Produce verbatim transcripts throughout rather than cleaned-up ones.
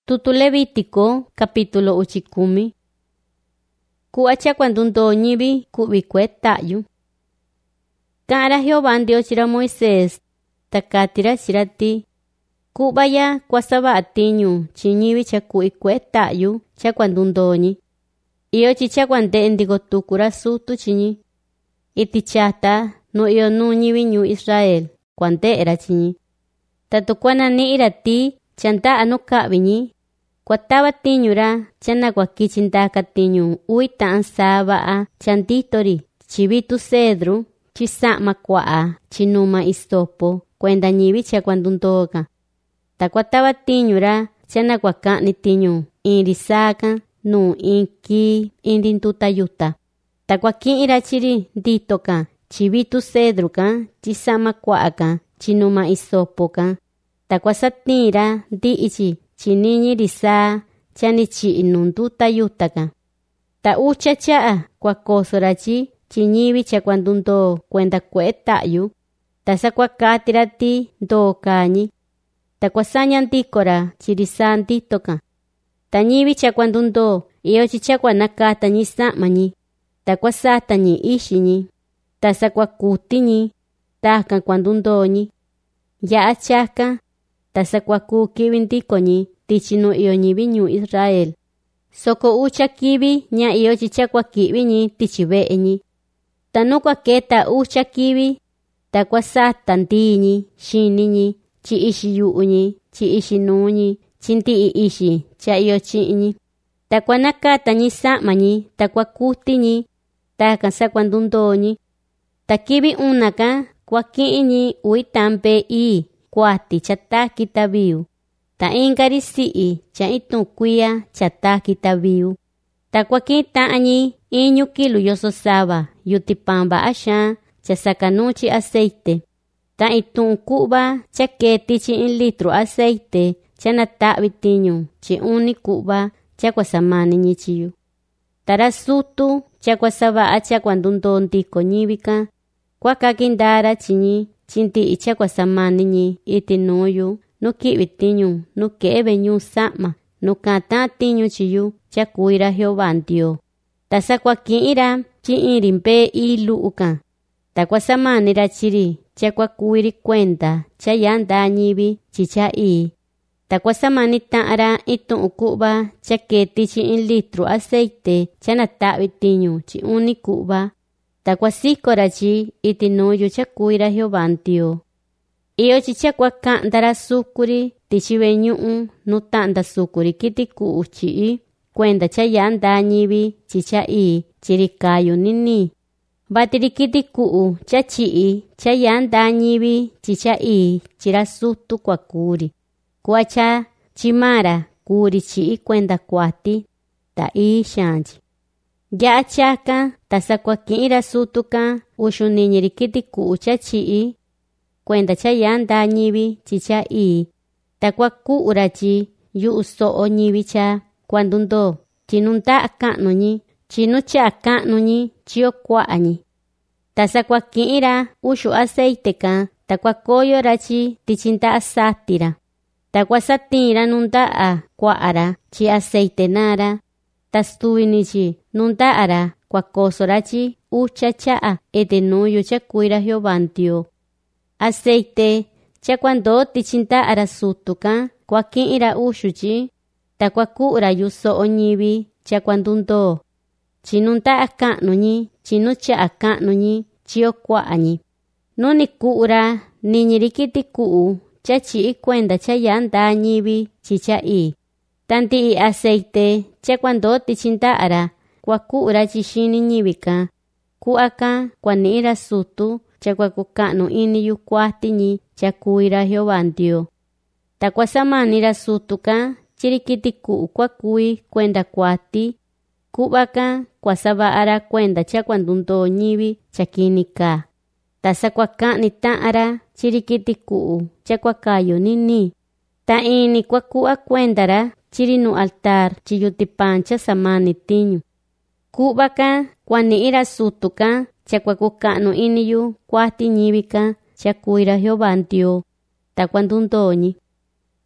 Tutu Levítico, capítulo uchikumi. Kuacha cuando ndo ñivi kubi ta'yu. Kara Jehová Dios chira Moisés, takatira chirati. Kubaya kwasaba atiñu, chiñivi chakui ta'yu, cha cuando ndoni. Iyo chicha kwande ndigo tukura sutu chiñi. Iti chata no iyo nu ñivi ñu Israel, kwande era chiñi. Tatukwana ni irati, chanta anu kabiñi. Kwataba tiñura, chana kwakichinta tiñu, uita ansaba a chantitori, chivitu cedru, chisama kwaa, chinuma istopo, kwenda ñivi cha kwandundoga. Ta kwataba tiñura, chana kwakani tiñu, irisaka, nu inki, indintuta yuta. Ta kwaki ira chiri ditoka, chivitu cedru ka, chisama kwaa ka, chinuma istopo ka. Ta kwasatira, di ichi, chiniñi risa, chani chi inunduta yutaka. Ta ucha chaa, kwa kosorachi, chiñivi cha kwandundo kwenda kwe ta'yu. Ta sa kwa katirati do kañi. Ta kwa sanyandikora, chirisa nditoka. Ta ñivi cha kwandundo, iyo chicha kwa nakata ñi samañi. Ta kwa sata ñi ishiñi. Ta sa kwa kutiñi, taka kwandundoñi. Ya achaka, tasa kwaku kibi ndikoñi tichinu iyo ñivi ñu Israel. Soko ucha kibi ña iyo chicha kwa kibi ñi tichibe'eñi. Tanu kwa keta ucha kibi, ta kwa sata ndiñi, shiniñi, chi ishi yu'uñi, chi ishi nuñi, chinti ishi, cha iyo chiñi. Ta kwa nakata ñi samañi, ta kwa kutiñi, ta kansa kwa ndundoñi. Ta kibi unaka, kwa kiñi uitampe i, kwati chata kitabiu. Ta ingari sii cha itu kuya chata kitabiu. Ta kwa kita añi iñu kilu yoso saba yutipamba asha cha sakanuchi aceite. Ta itu kuba cha keti chi in litro aceite cha natabi tiñu chi uni kuba cha kwa samani ñichiyu. Tara sutu cha kwa saba cha kwa ndundondiko ñivika kwa kakindara chiñi chinti icha kwa samani ñi iti nuyu, no kibi tiñu, no kebe ñu sama, no kata tiñu chiyu, cha kuira Jehová Dios. Ta sa kwa kiira, chi irimpe i luuka. Ta kwa samani ra chiri, cha kwa kuiri kwenda, cha yanda ñibi, chicha i. Ta kwa samani taara itu ukuba, cha keti chi in litro aceite, cha natabi tiñu, chi uni kuba. Ta kwa sikora chi iti nuyu cha kuira Jehová Dios. Iyo chicha kwa kandara sukuri tichibe ñu'u no tanda sukuri kiti ku uchi kwenda cha yanda ñibi chicha i chirikayo nini. Batiri kiti ku cha chi cha yanda ñibi chicha i chira sutu kwa kuri. Kwa cha chimara kuri chi kwenda kwati ta i shanji. Ya chaka, tasa kwa kiira sutuka, ushu niñiri kiti kuucha chii, kwenda cha yanda ñibi chicha i, ta kwa kuurachi, yu usoo ñibi cha, kwandundo, chinunta akano ñi, chinu cha akano ñi, chio kwa añi. Tasa kwa kiira, ushu aceite ka, ta kwa koyo rachi, tichinta asatira. Ta kwa satira nunta a, kwa ara, chi aceite nara. Tastuinichi nunta ara kwa kosorachi ucha chaa ete nuyu cha kuira Jehová Dios. Aceite cha cuando tichinta ara sutuka kwa kiira ushuchi ta kwa kuura yuso oñibi cha cuando ndo. Chinunta akano ñi chinu cha akano ñi chio kwa añi. Nuni kuura niñirikiti kuu cha chi kwenda cha yanda ñibi chicha i. Tanti i aceite cha cuando tichinta ara kwa kuura chishini ñivika kuaka kwa niira sutu cha kwa kukano ini yu kwati ñi cha kuira Jehová Dios. Ta kwa samanira sutuka chirikiti ku kwa kui kwenda kwati kubaka kwa saba ara kwenda cha cuando ndo ñivi cha kinika. Ta sa kwa kani ta ara chirikiti ku cha kwa kayo nini. Ta ini kwa kua kwendara chirinu altar chiyutipancha samani tiñu. Kubaka kwa niira sutuka cha kwa kukano iniyu kwati ñivika cha kuira Jehová Dios. Ta cuando ndoñi.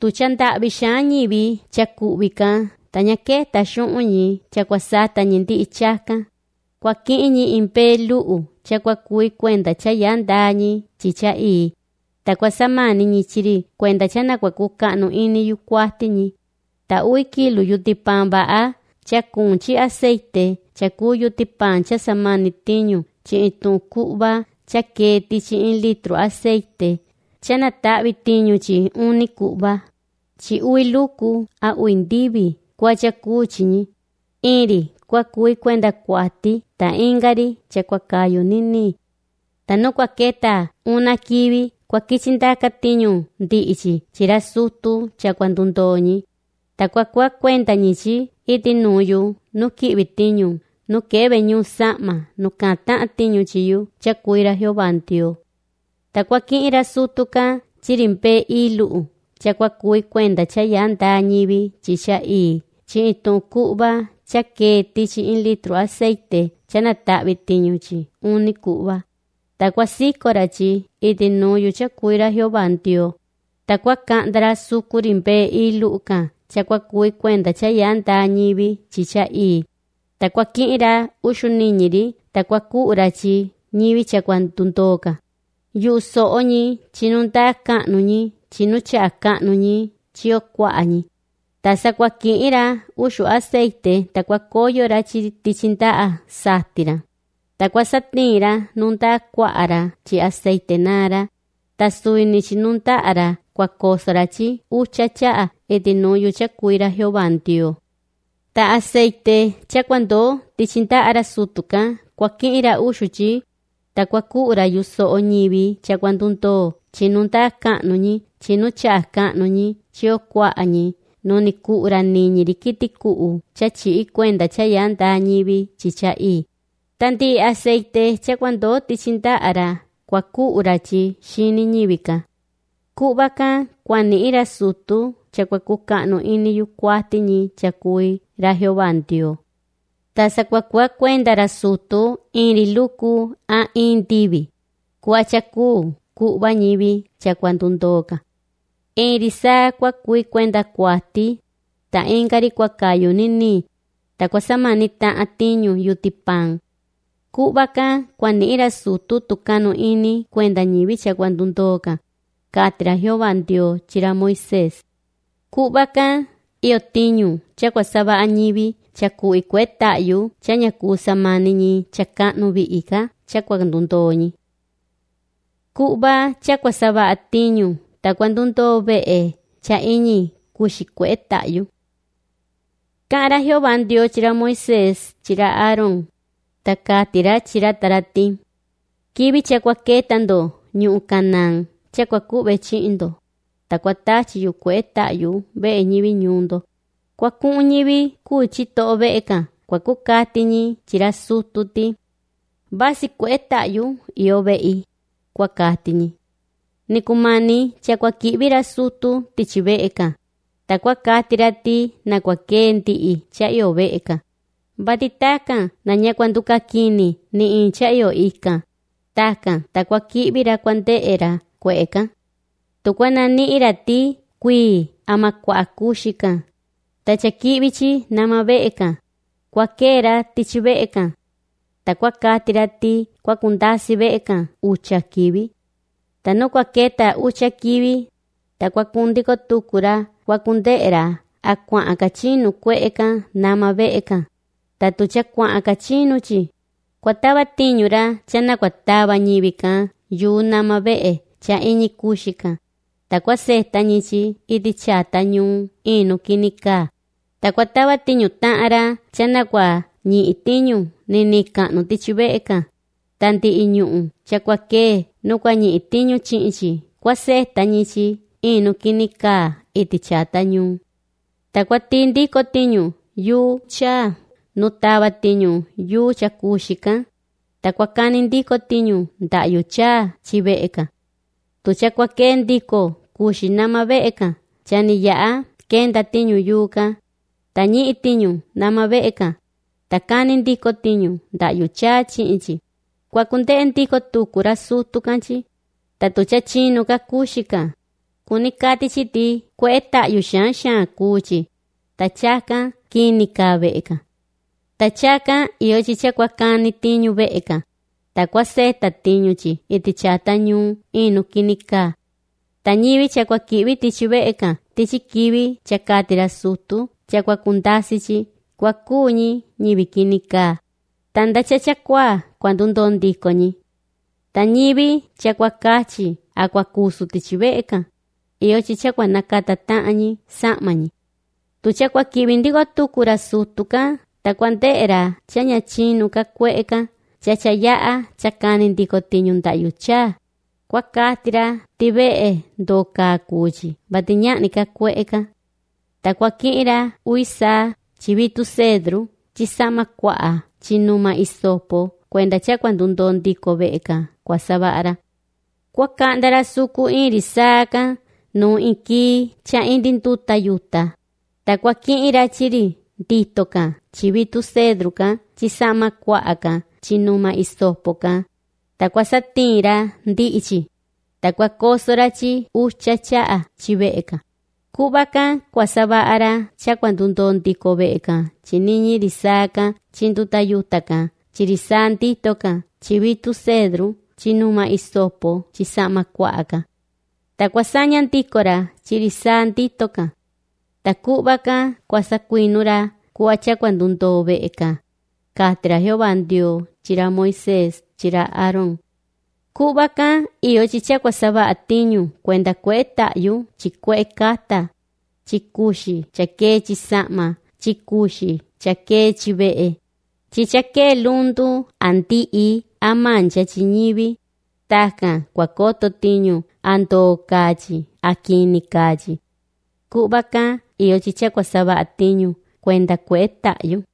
tu chanda bishanyibi chakubika taña keta shu'uñi chakwasata ñindi ichaka kwa kiñi impelu chakwa kui kwenda chayandañi chicha i takwa samani ñichiri kwenda chana kwa kukanu ini yukwatiñi ta ui kilu yutipamba a chakunchi aceite chakuyu tipan cha samani tiñu chi itun kuba chaketi chi in litro aceite chana tabi tiñu chi uni kuba chi ui luku a uindibi kwa chakuchiñi iri kwa kui kwenda kwati ta ingari chakwa kayo nini ta no kwa keta una kibi kwa kichindaka tiñu ndiichi chira sutu chakwa ndundoñi ta kwa kwa kwenda ñichi iti nuyu nu kibi tiñu nu kebe ñu sama nu kata tiñu chiyu chakuira Jehovantio ta kwa kiira sutuka chirimpe ilu chakwa kui kwenda chayanda ñibi chicha i chi itun kuba chaketi chi in litro aceite chana tabi tiñu chi uni kuba ta kwa sikora chi iti nuyu chakuira Jehovantio ta kwa kandara sukurimpe ilu ka chakwa kui kwenda chayanda ñibi chicha i ta kwa kiira ushu niñiri ta kwa kuura chi ñibi chakwa ntuntoka yu so'oñi chinunta ka'nuñi chinu cha ka'nuñi chio kwa'añi ta sa kwa kiira ushu aceite ta kwa koyora chi tichinta'a satira ta kwa satira nunta kwa'ara chi aceite nara ta suini chinunta'ara kwa kosora chi ucha cha'a iti nuyu chakuira Jehovantio ta aceite cha cuando tichinta'ara sutuka kwa kiira ushu chi ta kwa ku'ura yu so'o ñibi cha cuando unto chinunta ka'nuñi chinu cha ka'nuñi chio kwa'añi nuni ku'ura niñiri kiti ku'u cha chi'i kwenda chayanda ñibi chicha i tanti aceite cha cuando tichinta'ara kwa ku'ura chi xini ñibika ku'baka kwa ni'ira sutu cha kwa kuka'nu ini yukwatiñi chakui ra Jehovantio ta sa kwa kwa kwendara sutu iri luku a indibi kwa chaku ku'ba ñibi cha cuando ndoka iri sa kwa kui kwenda kwati ta ingari kwa kayo nini ta kwa samani ta atiñu yutipan ku'baka kwa ni'ira sutu tukanu ini kwenda ñibi cha cuando ndoka katira Jehovantio chira Moisés ku'baka iyo tiñu cha kwa saba ñibi cha kui kwetayu cha ñaku samani ñi cha ka'nu bi'ika cha kwa ndundoñi ku'ba cha kwa saba tiñu ta kwa ndundo be'e cha iñi kuxi kwetayu ka'ra Jehovantio chira Moisés chira Aarón ta katira chira tarati kibi cha kwa ketando ñu'u Canaán cha kwa ku'be chi'ndo ta kwa tachi yu kwetayu be'e ñibi ñundo kwa ku'u ñibi kuchi to'o be'eka kwa kukatiñi chira sututi basi kwetayu iyo be'i kwa katiñi nikumani cha kwa kibira sutu tichi be'eka ta kwa katirati na kwa kenti'i cha iyo be'eka batitaka na ña kwa nduka kini ni cha iyo ika taka ta kwa kibira kwa nde'era kwe'eka tu kwa nani'ira ti kui ama kwa kushika ta cha kibichi nama be'eka kwa kera tichi be'eka ta kwa katirati kwa kundasi be'eka ucha kibi ta no kwa keta ucha kibi ta kwa kundiko tukura kwa kunde'era a kwa akachinu kwe'eka nama be'eka ta tu cha kwa akachinu chi kwa taba tiñura chana kwa taba ñibika yu nama be'e cha iñi kushika ta kwa seta ñichi iti chata ñu inu kinika ta kwa taba tiñu ta'ara chana kwa ñi'i tiñu nini ka'nu tichi be'eka tanti iñu'u cha kwa ke no kwa ñi'i tiñu chi'chi kwa seta ñichi inu kinika iti chata ñu ta kwa tindiko tiñu yu cha no taba tiñu yu cha kushika ta kwa kanindiko tiñu nda'yu cha chi be'eka tu cha kwa kendiko kushi nama be'eka chani ya'a kenda tiñu yuka ta ñi'i tiñu nama be'eka ta kanindiko tiñu nda'yu cha chi'chi kwa kunde'e ndiko tukura sutu kanchi ta tu cha chinu ka kushika kunikati chiti kueta yushan shan kuchi. Tachaka kinika ve'eka. Tachaka iyo chichakwa kani tiñu ve'eka. Takwa seta tiñu chi iti chata nyu inu kinika. Tañivi chakwa kiwi tichi ve'eka. Tichi kiwi chakatira sutu chakwa kundasi chi kwa kuñi ñivi kinika. Tanda chachakwa cuando ndondiko ñi. Tañivi chakwa kachi akwa kusu tichi ve'eka. Iyo chichakwa nakata ta'añi sa'mañi. Tuchakwa kiwi ndigo tukura sutuka. Takwa nde'era chaña chinu ka kue'eka. Chachaya'a chakani ndiko tiñu ndayucha. Kwa katira tive'e ndoka kuchi. Batiña'ni ka kue'eka. Takwa ki'ira uisa chivitu cedru. Chisama kua'a chinuma isopo. Kuenda chakwa ndundo ndiko ve'eka kwa sabara. Kwa kandara suku iri saka. Nu inki cha indi nduta yuta. Takwa ki'ira chiri nditoka chivitu cedruka chisama kua'aka chinuma isopoka. Takwa satira ndi'ichi. Takwa kosora chi ucha cha'a chive'eka. Kubaka kwa sabara chakwa ndundo ndiko ve'eka chiniñi risaka chinduta yutaka chirisa nditoka chivitu cedru chinuma isopo chisama kua'aka. Takwa saña ndikora chirisa nditoka. Takubaka kwa sakuinura kuwa chakwa ndundo ve'eka. Katira Jehová ndio chira Moisés chira Aarón. Kubaka iyo chichakwa saba'a tiñu kuenda kue ta'yu chikue kata. Chikushi chake chisama chikushi chake chive'e. Chichake lundu anti'i amancha chiñivi. Taka kwa koto tiñu ando kachi akini kachi. Kubaka iyo chichakwa saba'a tiñu kuenda kue ta'yu.